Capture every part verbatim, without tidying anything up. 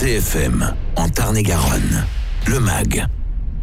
C F M, en Tarn-et-Garonne, le M A G.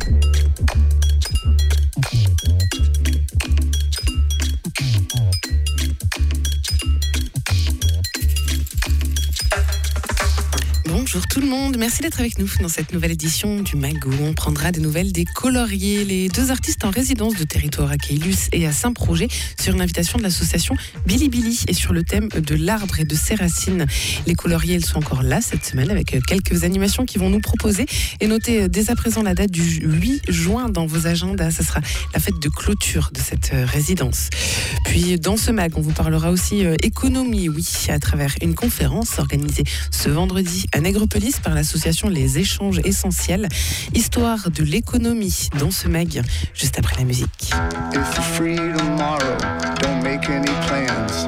Bonjour tout le monde, merci d'être avec nous dans cette nouvelle édition du M A G où on prendra des nouvelles des coloriers, les deux artistes en résidence de territoire à Caylus et à Saint-Projet sur une invitation de l'association Billy Billy et sur le thème de l'arbre et de ses racines. Les coloriers, ils sont encore là cette semaine avec quelques animations qu'ils vont nous proposer et notez dès à présent la date du huit juin dans vos agendas, ça sera la fête de clôture de cette résidence. Puis dans ce M A G, on vous parlera aussi économie, oui, à travers une conférence organisée ce vendredi à Nègrepelisse par l'association Les Échanges Essentiels. Histoire de l'économie dans ce M A G, juste après la musique. If you're free tomorrow, don't make any plans.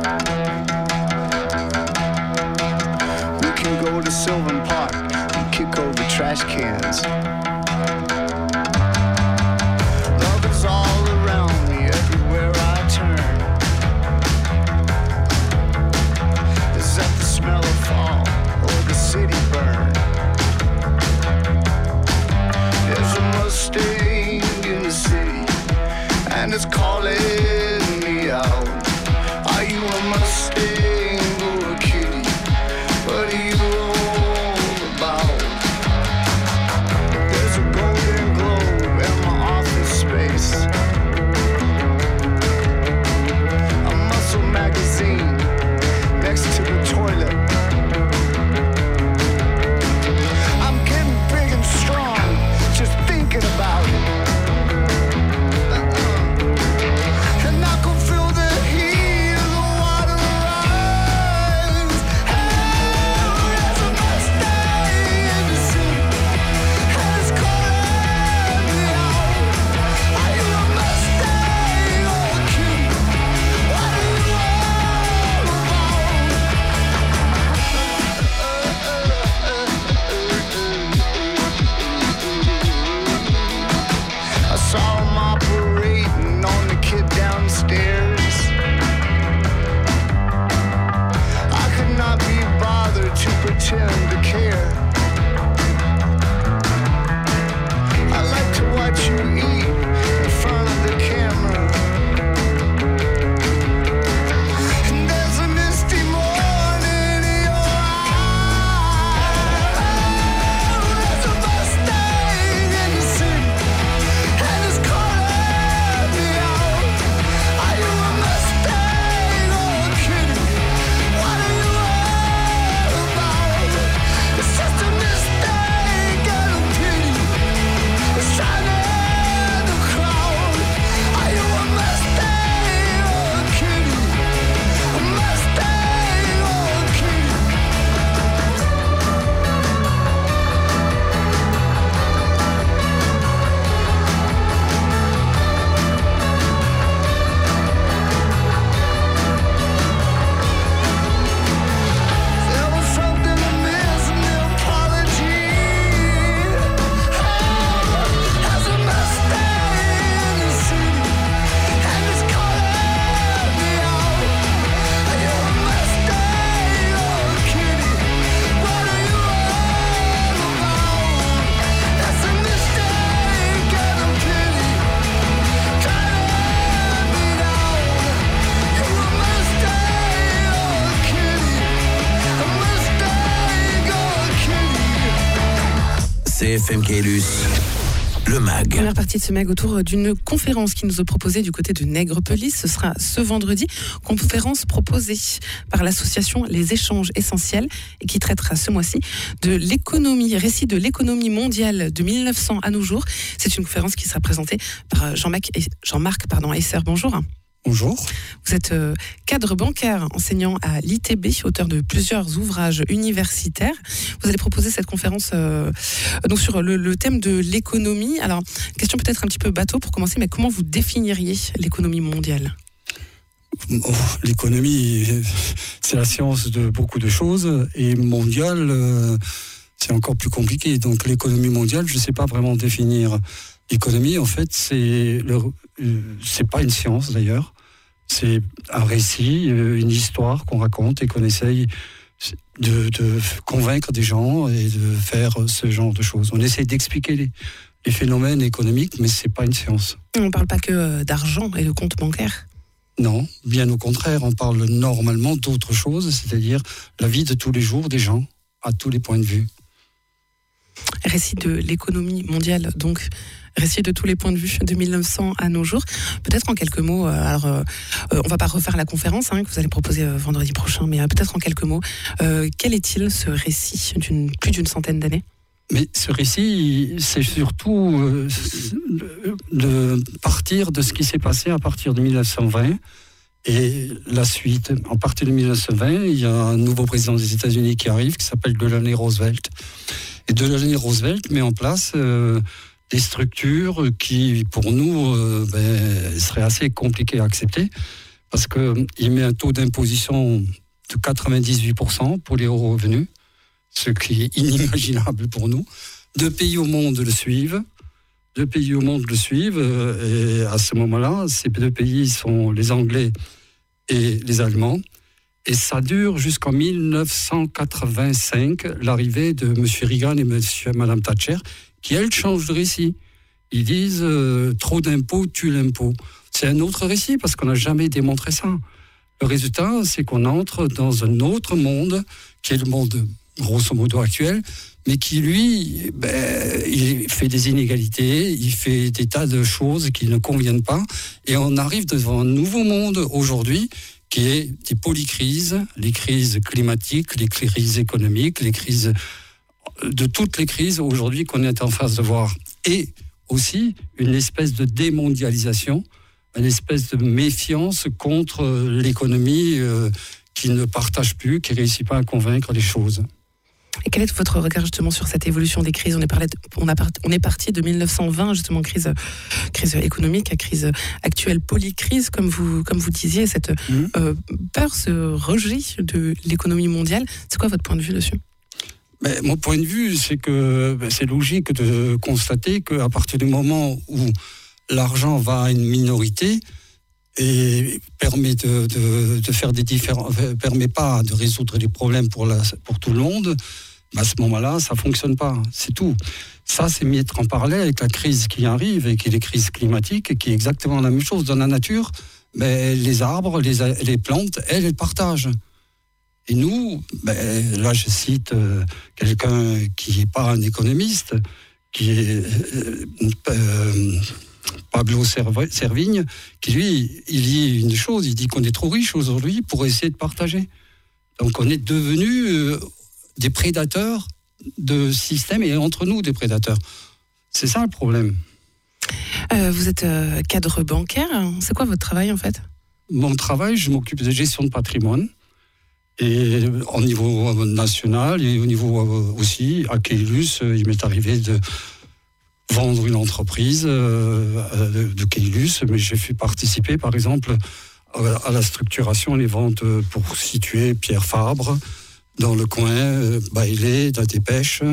We can go to Sylvan Park and kick over trash cans. Love is all around me, everywhere I turn. Is that the smell of fall or the city burn? There's a Mustang in the city and it's calling me out. Are you a Mustang or a kitty? What are you all about? There's a golden globe in my office space, a muscle magazine next to the toilet. I'm getting big and strong just thinking about it. And I can feel the heat of the water rise. Hey, there's a Mustang in the city, and it's calling me out. Are you a Mustang or a kitty? What are you all about? I saw him operating on the kid downstairs. I could not be bothered to pretend to care. I like to watch you eat in front of the camera. And there's a misty morning in your eyes. There's a Mustang in the city, and it's calling me out. Are you a Mustang or a kitty? What are you all about? It's just a mistake and a pity. It's shining in the crowd. Are you a Mustang or a kitty? A Mustang or a kitty? There was something amiss in the apology. There's a Mustang in the city, and it's calling me out. Are you a Mustang or a kitty? What are you all about? That's a mistake and a pity, trying to me down. You a Mustang or a kitty? A Mustang or a kitty? C F M Caylus, le M A G. Première partie de ce M A G autour d'une conférence qui nous est proposée du côté de Nègrepelisse. Ce sera ce vendredi, conférence proposée par l'association Les Échanges Essentiels et qui traitera ce mois-ci de l'économie, récit de l'économie mondiale de mille neuf cents à nos jours. C'est une conférence qui sera présentée par Jean-Marc, Jean-Marc pardon, Esser. Bonjour. Bonjour. Vous êtes euh, cadre bancaire, enseignant à l'I T B, auteur de plusieurs ouvrages universitaires. Vous allez proposer cette conférence euh, donc sur le, le thème de l'économie. Alors, question peut-être un petit peu bateau pour commencer, mais comment vous définiriez l'économie mondiale ? Oh, l'économie, c'est la science de beaucoup de choses, et mondiale, euh, c'est encore plus compliqué. Donc l'économie mondiale, je ne sais pas vraiment définir. L'économie, en fait, c'est le, euh, c'est pas une science d'ailleurs. C'est un récit, une histoire qu'on raconte et qu'on essaye de, de convaincre des gens et de faire ce genre de choses. On essaie d'expliquer les, les phénomènes économiques, mais c'est pas une science. On ne parle pas que d'argent et de compte bancaire. Non, bien au contraire, on parle normalement d'autre chose, c'est-à-dire la vie de tous les jours des gens, à tous les points de vue. Récit de l'économie mondiale, donc récit de tous les points de vue de mille neuf cents à nos jours. Peut-être en quelques mots, euh, alors euh, on va pas refaire la conférence hein, que vous allez proposer euh, vendredi prochain, mais euh, peut-être en quelques mots, euh, quel est-il ce récit d'une plus d'une centaine d'années ? Mais ce récit, c'est surtout euh, de partir de ce qui s'est passé à partir de mille neuf cent vingt et la suite. À partir de mille neuf cent vingt, il y a un nouveau président des États-Unis qui arrive, qui s'appelle Delano Roosevelt. Et Delano Roosevelt met en place euh, des structures qui, pour nous, euh, ben, seraient assez compliquées à accepter, parce qu'il met un taux d'imposition de quatre-vingt-dix-huit pour cent pour les hauts revenus, ce qui est inimaginable pour nous. Deux pays au monde le suivent. Deux pays au monde le suivent. Et à ce moment-là, ces deux pays sont les Anglais et les Allemands. Et ça dure jusqu'en mille neuf cent quatre-vingt-cinq, l'arrivée de M. Reagan et M. Mme Thatcher, qui, elles, changent de récit. Ils disent euh, « trop d'impôts tue l'impôt ». C'est un autre récit, parce qu'on n'a jamais démontré ça. Le résultat, c'est qu'on entre dans un autre monde, qui est le monde grosso modo actuel, mais qui, lui, ben, il fait des inégalités, il fait des tas de choses qui ne conviennent pas, et on arrive devant un nouveau monde aujourd'hui, qui est des polycrises, les crises climatiques, les crises économiques, les crises, de toutes les crises aujourd'hui qu'on est en face de voir. Et aussi une espèce de démondialisation, une espèce de méfiance contre l'économie euh, qui ne partage plus, qui ne réussit pas à convaincre les choses. Et quel est votre regard justement sur cette évolution des crises ? On est, parlé de, on, a part, on est parti de mille neuf cent vingt, justement, crise, crise économique à crise actuelle, polycrise, comme vous, comme vous disiez, cette mmh. euh, peur, ce rejet de l'économie mondiale. C'est quoi votre point de vue dessus ? Mais mon point de vue, c'est que ben, c'est logique de constater qu'à partir du moment où l'argent va à une minorité et permet de, de, de faire des différents, permet pas de résoudre les problèmes pour, la, pour tout le monde, à ce moment-là, ça fonctionne pas. C'est tout. Ça, c'est mettre en parallèle avec la crise qui arrive et qui est les crises climatiques, qui est exactement la même chose. Dans la nature, mais les arbres, les, les plantes, elles, elles partagent. Et nous, ben, là, je cite euh, quelqu'un qui n'est pas un économiste, qui est euh, euh, Pablo Servigne, qui lui, il dit une chose, il dit qu'on est trop riche aujourd'hui pour essayer de partager. Donc on est devenus euh, des prédateurs de système et entre nous des prédateurs. C'est ça le problème. Euh, vous êtes euh, cadre bancaire, c'est quoi votre travail en fait ? Mon travail, je m'occupe de gestion de patrimoine. Et au niveau national et au niveau aussi, à Keylus, il m'est arrivé de vendre une entreprise euh, de Keylus, mais j'ai fait participer, par exemple, à la structuration et les ventes pour situer Pierre Fabre dans le coin, euh, Bailey, La Dépêche,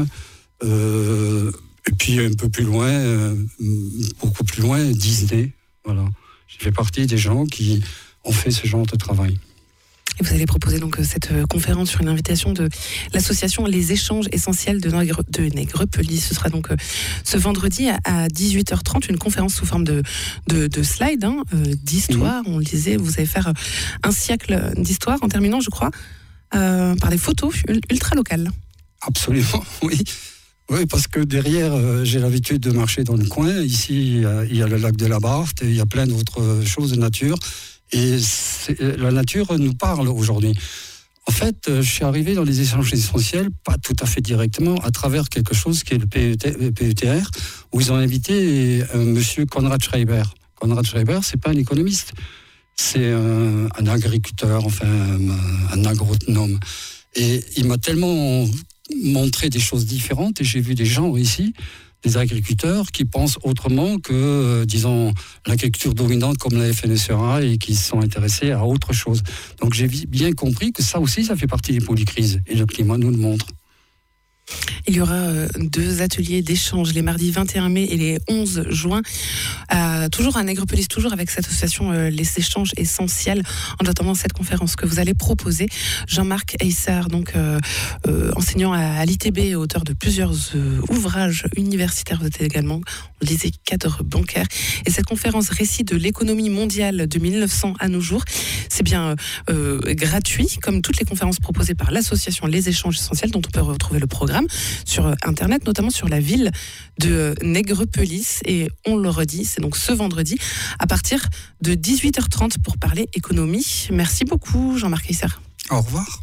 euh, et puis un peu plus loin, euh, beaucoup plus loin, Disney. Voilà. J'ai fait partie des gens qui ont fait ce genre de travail. Et vous allez proposer donc cette conférence sur une invitation de l'association Les Échanges Essentiels de, Nègre, de Nègrepelisse. Ce sera donc ce vendredi à dix-huit heures trente, une conférence sous forme de, de, de slides, hein, d'histoire. Mmh. On le disait, vous allez faire un siècle d'histoire en terminant, je crois, euh, par des photos ultra locales. Absolument, oui. Oui, parce que derrière, euh, j'ai l'habitude de marcher dans le coin. Ici, il y a, il y a le lac de la Barthe, et il y a plein d'autres choses de nature. Et la nature nous parle aujourd'hui. En fait, je suis arrivé dans les échanges essentiels, pas tout à fait directement, à travers quelque chose qui est le P E T R, où ils ont invité un monsieur Konrad Schreiber. Konrad Schreiber, c'est pas un économiste, c'est un, un agriculteur, enfin un, un agronome. Et il m'a tellement montré des choses différentes, et j'ai vu des gens ici, des agriculteurs qui pensent autrement que, euh, disons, l'agriculture dominante comme la F N S E A et qui sont intéressés à autre chose. Donc j'ai bien compris que ça aussi, ça fait partie des polycrises et le climat nous le montre. Il y aura euh, deux ateliers d'échange les mardis vingt et un mai et les onze juin. Euh, toujours à Nègrepelisse, toujours avec cette association euh, Les Échanges Essentiels. En attendant cette conférence que vous allez proposer, Jean-Marc Eissard, donc euh, euh, enseignant à, à l'I T B, auteur de plusieurs euh, ouvrages universitaires, vous êtes également, on le disait, cadre bancaire. Et cette conférence récit de l'économie mondiale de mille neuf cents à nos jours, c'est bien euh, gratuit, comme toutes les conférences proposées par l'association Les Échanges Essentiels, dont on peut retrouver le programme sur Internet, notamment sur la ville de Nègrepelisse. Et on le redit, c'est donc ce vendredi à partir de dix-huit heures trente pour parler économie. Merci beaucoup, Jean-Marc Eissard. Au revoir.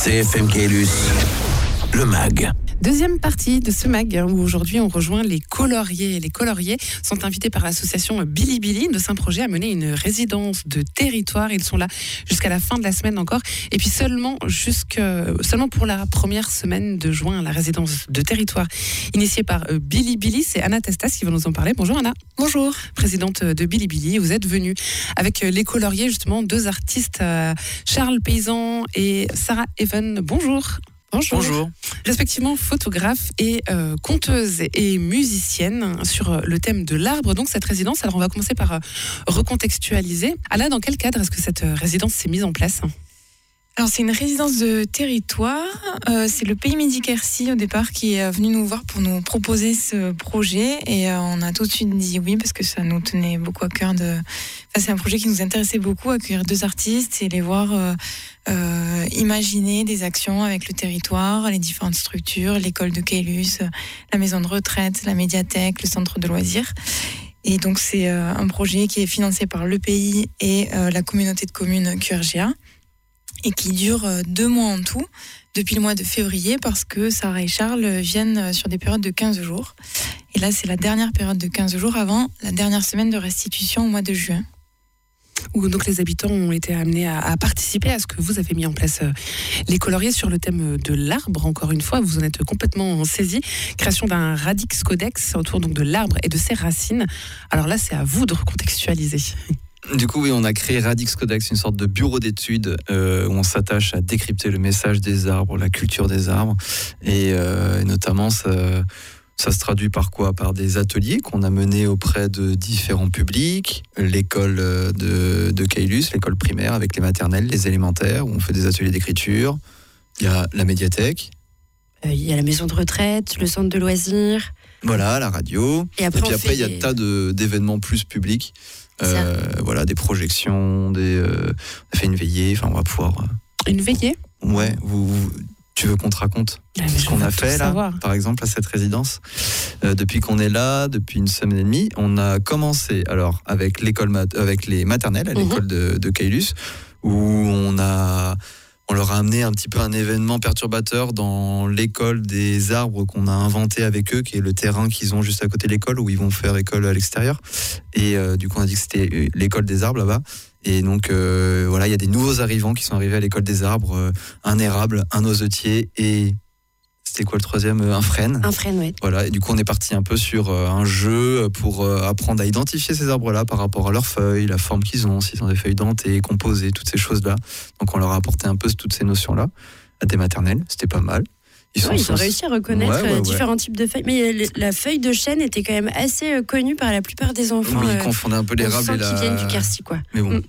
C F M Caylus, le mag. Deuxième partie de ce mag où aujourd'hui on rejoint les coloriers. Les coloriers sont invités par l'association Bilibili de Saint-Projet à mener une résidence de territoire. Ils sont là jusqu'à la fin de la semaine encore. Et puis seulement, jusque, seulement pour la première semaine de juin, la résidence de territoire initiée par Bilibili. C'est Anna Testas qui va nous en parler. Bonjour Anna. Bonjour. Présidente de Bilibili. Vous êtes venue avec les coloriers, justement, deux artistes, Charles Paysan et Sarah Even. Bonjour. Bonjour. Bonjour. Respectivement photographe et euh, conteuse et musicienne sur le thème de l'arbre. Donc cette résidence, alors on va commencer par euh, recontextualiser. Anna, dans quel cadre est-ce que cette résidence s'est mise en place ? Alors c'est une résidence de territoire. Euh, c'est le Pays Midi Quercy au départ qui est venu nous voir pour nous proposer ce projet et euh, on a tout de suite dit oui parce que ça nous tenait beaucoup à cœur de. Enfin, c'est un projet qui nous intéressait beaucoup, accueillir deux artistes et les voir euh, euh, imaginer des actions avec le territoire, les différentes structures, l'école de Caylus, la maison de retraite, la médiathèque, le centre de loisirs. Et donc c'est euh, un projet qui est financé par le pays et euh, la communauté de communes Q R G A. Et qui dure deux mois en tout, depuis le mois de février, parce que Sarah et Charles viennent sur des périodes de quinze jours. Et là, c'est la dernière période de quinze jours avant la dernière semaine de restitution au mois de juin. Où donc les habitants ont été amenés à, à participer à ce que vous avez mis en place, euh, les coloriers sur le thème de l'arbre. Encore une fois, vous en êtes complètement saisis. Création d'un radix codex autour donc de l'arbre et de ses racines. Alors là, c'est à vous de recontextualiser. Du coup, oui, on a créé Radix Codex, une sorte de bureau d'études euh, où on s'attache à décrypter le message des arbres, la culture des arbres. Et, euh, et notamment, ça, ça se traduit par quoi ? Par des ateliers qu'on a menés auprès de différents publics, l'école de, de Caylus, l'école primaire avec les maternelles, les élémentaires, où on fait des ateliers d'écriture. Il y a la médiathèque. Il euh, y a la maison de retraite, le centre de loisirs. Voilà, la radio. Et, après, et puis après, il y a des... des tas de, d'événements plus publics. Euh, voilà, des projections, des, euh, on a fait une veillée, enfin on va pouvoir. Euh... Une veillée ? Ouais, vous, vous, tu veux qu'on te raconte ah, ce qu'on a fait là, savoir. Par exemple, à cette résidence. Euh, depuis qu'on est là, depuis une semaine et demie, on a commencé alors avec l'école, mat- avec les maternelles, à l'école mm-hmm. de, de Caylus, où on a. On leur a amené un petit peu un événement perturbateur dans l'école des arbres qu'on a inventé avec eux, qui est le terrain qu'ils ont juste à côté de l'école, où ils vont faire école à l'extérieur. Et euh, du coup, on a dit que c'était l'école des arbres là-bas. Et donc, euh, voilà, il y a des nouveaux arrivants qui sont arrivés à l'école des arbres. Euh, un érable, un noisetier et... C'était quoi le troisième ? Un frêne. Un frêne, oui. Voilà, et du coup, on est parti un peu sur euh, un jeu pour euh, apprendre à identifier ces arbres-là par rapport à leurs feuilles, la forme qu'ils ont, s'ils ont des feuilles dentées, composées, toutes ces choses-là. Donc, on leur a apporté un peu toutes ces notions-là à des maternelles. C'était pas mal. Ils, ouais, ils ont réussi à reconnaître ouais, ouais, ouais. différents types de feuilles. Mais la feuille de chêne était quand même assez connue par la plupart des enfants. Oui, ils confondaient un peu l'érable et la... qui viennent du Quercy, quoi. Mais bon. Mm.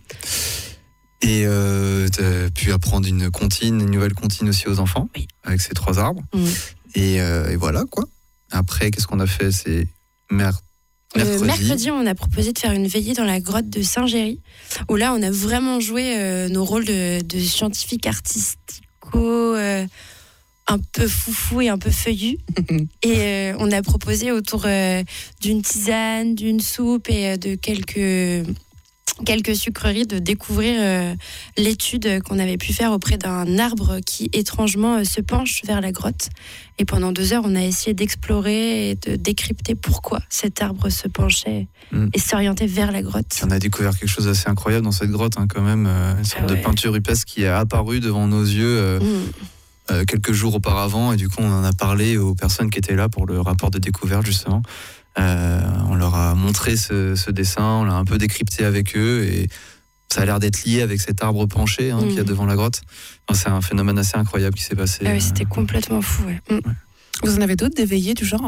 Et euh, tu as pu apprendre une comptine, une nouvelle comptine aussi aux enfants, oui. avec ces trois arbres. Mmh. Et, euh, et voilà, quoi. Après, qu'est-ce qu'on a fait ? C'est mer- mercredi. Euh, mercredi, on a proposé de faire une veillée dans la grotte de Saint-Géry, où là, on a vraiment joué euh, nos rôles de, de scientifiques artistico, euh, un peu foufou et un peu feuillu. Et euh, on a proposé autour euh, d'une tisane, d'une soupe et euh, de quelques... quelques sucreries, de découvrir euh, l'étude qu'on avait pu faire auprès d'un arbre qui étrangement euh, se penche vers la grotte. Et pendant deux heures, on a essayé d'explorer et de décrypter pourquoi cet arbre se penchait mmh. et s'orientait vers la grotte. On a découvert quelque chose d'assez incroyable dans cette grotte, hein, quand même, euh, une sorte ah ouais. de peinture rupestre qui est apparue devant nos yeux euh, mmh. euh, quelques jours auparavant, et du coup, on en a parlé aux personnes qui étaient là pour le rapport de découverte, justement. Euh, on leur a montré ce, ce dessin, on l'a un peu décrypté avec eux et ça a l'air d'être lié avec cet arbre penché hein, mmh. qu'il y a devant la grotte. Enfin, c'est un phénomène assez incroyable qui s'est passé. Ah oui, c'était euh, complètement fou. Ouais. Mmh. Ouais. Vous en avez d'autres, des veillées du genre ?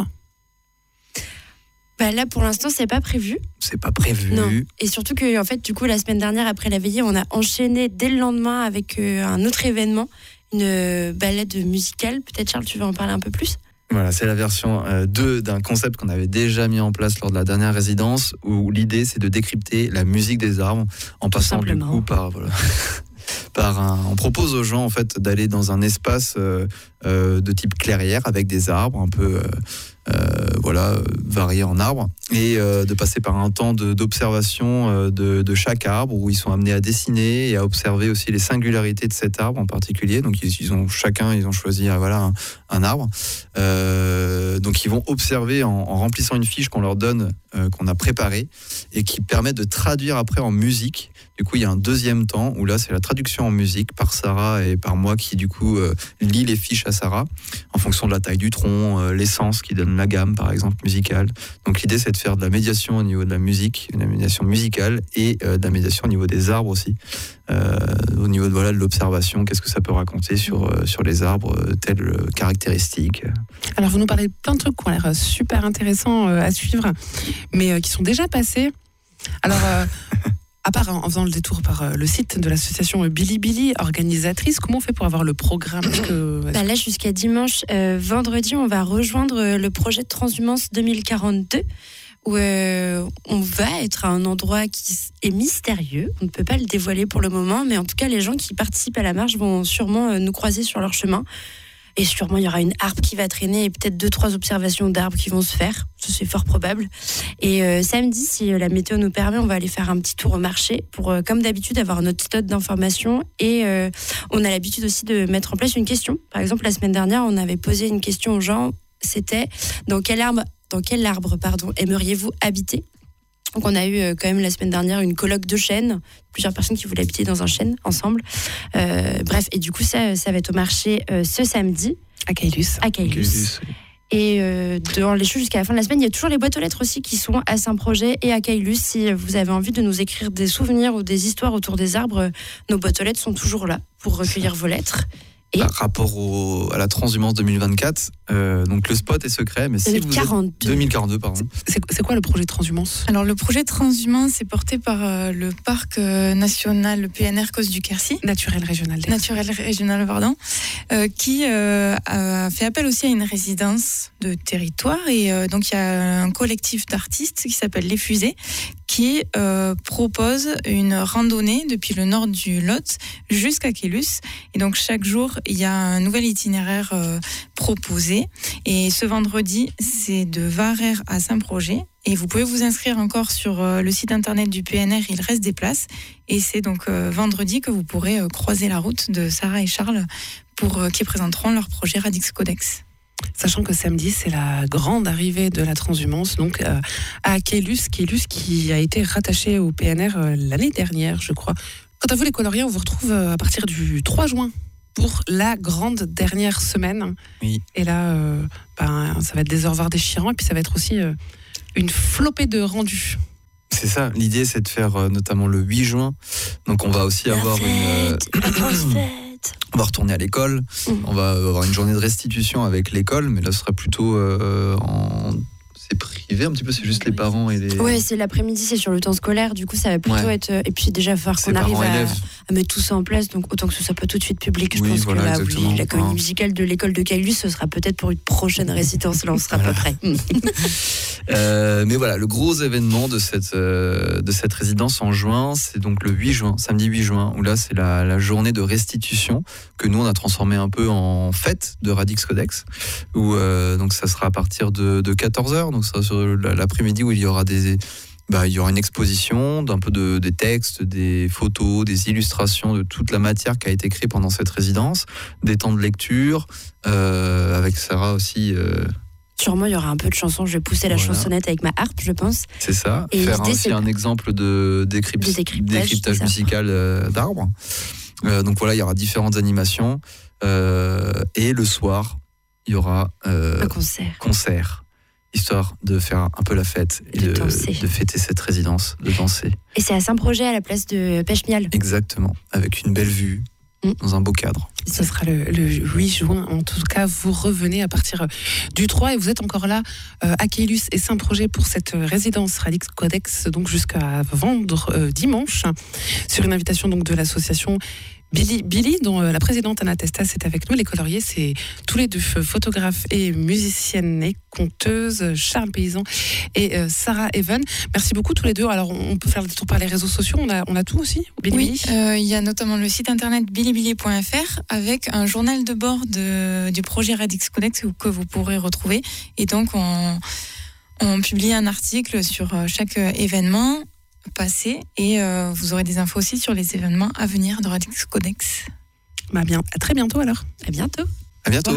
Bah là, pour l'instant, c'est pas prévu. C'est pas prévu. Non. Et surtout que, en fait, du coup, la semaine dernière, après la veillée, on a enchaîné dès le lendemain avec euh, un autre événement, une euh, balade musicale. Peut-être, Charles, tu veux en parler un peu plus ? Voilà, c'est la version euh, deux d'un concept qu'on avait déjà mis en place lors de la dernière résidence, où l'idée c'est de décrypter la musique des arbres en passant du coup par voilà, par un. On propose aux gens en fait d'aller dans un espace euh, euh, de type clairière avec des arbres un peu euh, euh, voilà, variés en arbres, et euh, de passer par un temps de, d'observation euh, de, de chaque arbre, où ils sont amenés à dessiner et à observer aussi les singularités de cet arbre en particulier. Donc ils, ils ont chacun, ils ont choisi euh, voilà, un, un arbre. Euh, donc ils vont observer en, en remplissant une fiche qu'on leur donne, euh, qu'on a préparée, et qui permet de traduire après en musique. Du coup, il y a un deuxième temps où là, c'est la traduction en musique par Sarah et par moi qui, du coup, euh, lit les fiches à Sarah en fonction de la taille du tronc, euh, l'essence qui donne la gamme, par exemple, musicale. Donc, l'idée, c'est de faire de la médiation au niveau de la musique, de la médiation musicale et euh, de la médiation au niveau des arbres aussi. Euh, au niveau de, voilà, de l'observation, qu'est-ce que ça peut raconter sur, euh, sur les arbres, euh, telles euh, caractéristiques. Alors, vous nous parlez de plein de trucs qui ont l'air super intéressants euh, à suivre, mais euh, qui sont déjà passés. Alors... Euh, À part en faisant le détour par le site de l'association Bilibili, organisatrice, comment on fait pour avoir le programme? que... bah Là, jusqu'à dimanche, euh, vendredi, on va rejoindre le projet de Transhumance deux mille quarante-deux, où euh, on va être à un endroit qui est mystérieux. On ne peut pas le dévoiler pour le moment, mais en tout cas, les gens qui participent à la marche vont sûrement euh, nous croiser sur leur chemin. Et sûrement, il y aura une harpe qui va traîner et peut-être deux, trois observations d'arbres qui vont se faire. Ça, c'est fort probable. Et euh, samedi, si la météo nous permet, on va aller faire un petit tour au marché pour, euh, comme d'habitude, avoir notre stock d'informations. Et euh, on a l'habitude aussi de mettre en place une question. Par exemple, la semaine dernière, on avait posé une question aux gens. C'était dans quel arbre, dans quel arbre pardon, aimeriez-vous habiter ? Donc on a eu euh, quand même la semaine dernière une colloque de chênes, plusieurs personnes qui voulaient habiter dans un chêne ensemble. Euh, bref, et du coup ça, ça va être au marché euh, ce samedi. À Caylus. À Caylus. Et euh, dans les choses jusqu'à la fin de la semaine, il y a toujours les boîtes aux lettres aussi qui sont à Saint-Projet et à Caylus. Si vous avez envie de nous écrire des souvenirs ou des histoires autour des arbres, nos boîtes aux lettres sont toujours là pour recueillir vos lettres. Et par rapport au, à la Transhumance deux mille vingt-quatre, euh, donc le spot est secret, mais si deux mille quarante-deux. Vous êtes, deux mille quarante-deux, pardon. C'est, c'est quoi le projet Transhumance? Alors le projet Transhumance est porté par euh, le parc euh, national, le P N R Causse du Quercy. Naturel régional. Naturel régional, pardon, euh, qui euh, a fait appel aussi à une résidence de territoire. Et euh, donc il y a un collectif d'artistes qui s'appelle Les Fusées, qui euh, propose une randonnée depuis le nord du Lot jusqu'à Caylus. Et donc chaque jour, il y a un nouvel itinéraire euh, proposé. Et ce vendredi, c'est de Varère à Saint-Projet. Et vous pouvez vous inscrire encore sur euh, le site internet du P N R, il reste des places. Et c'est donc euh, vendredi que vous pourrez euh, croiser la route de Sarah et Charles pour, euh, qui présenteront leur projet Radix Codex. Sachant que samedi, c'est la grande arrivée de la transhumance, donc euh, à Caylus, Caylus qui a été rattaché au P N R euh, l'année dernière, je crois. Quant à vous, les coloriens, on vous retrouve euh, à partir du trois juin pour la grande dernière semaine. Oui. Et là, euh, ben, ça va être des au revoir déchirants, et puis ça va être aussi euh, une flopée de rendus. C'est ça, l'idée c'est de faire euh, notamment le huit juin. Donc on va aussi La avoir fête, une... la grosse fête. On va retourner à l'école, mmh. on va avoir une journée de restitution avec l'école, mais là ce sera plutôt euh, en... C'est privé un petit peu, c'est juste les parents et les... Ouais, c'est l'après-midi, c'est sur le temps scolaire, du coup ça va plutôt ouais. être... Et puis déjà, il va falloir qu'on arrive à, à mettre tout ça en place, donc autant que ce soit pas tout de suite public, je oui, pense voilà, que là, exactement. oui, la comédie hein. musicale de l'école de Caylus, ce sera peut-être pour une prochaine résidence, là on sera voilà. à peu près. euh, mais voilà, le gros événement de cette, euh, de cette résidence en juin, c'est donc le huit juin, samedi huit juin, où là c'est la, la journée de restitution, que nous on a transformé un peu en fête de Radix Codex, où euh, donc ça sera à partir de, de quatorze heures, donc ça sera sur la l'après-midi où il y aura des, bah, il y aura une exposition d'un peu de, des textes, des photos, des illustrations de toute la matière qui a été créée pendant cette résidence, des temps de lecture, euh, avec Sarah aussi. Euh, Sûrement, il y aura un peu de chansons. Je vais pousser la voilà. chansonnette avec ma harpe, je pense. C'est ça. Et faire aussi c'est... un exemple de décrypt... de décryptage, décryptage musical euh, d'arbres. Euh, donc voilà, il y aura différentes animations. Euh, et le soir, il y aura euh, un concert. concert. Histoire de faire un peu la fête et de, de, de fêter cette résidence, de danser. Et c'est à Saint-Projet, à la place de Pêche-Miel. Exactement, avec une belle vue, mmh. dans un beau cadre. Ce sera le, le huit juin. En tout cas, vous revenez à partir du trois et vous êtes encore là euh, à Caylus et Saint-Projet pour cette résidence Radix Codex, donc jusqu'à vendre euh, dimanche, sur une invitation donc de l'association Billy, Billy, dont euh, la présidente Anna Testas est avec nous. Les coloriers, c'est tous les deux photographes et musiciennes et conteuses, Charles Paysan et euh, Sarah Evan. Merci beaucoup tous les deux. Alors, on peut faire le détour par les réseaux sociaux. On a, on a tout aussi, Billy Oui, Billy euh, il y a notamment le site internet bilibili point f r avec un journal de bord de, du projet Radix Codex que vous pourrez retrouver. Et donc, on, on publie un article sur chaque événement passé et euh, vous aurez des infos aussi sur les événements à venir de Radix Codex. Bah bien, à très bientôt alors. À bientôt. À bientôt.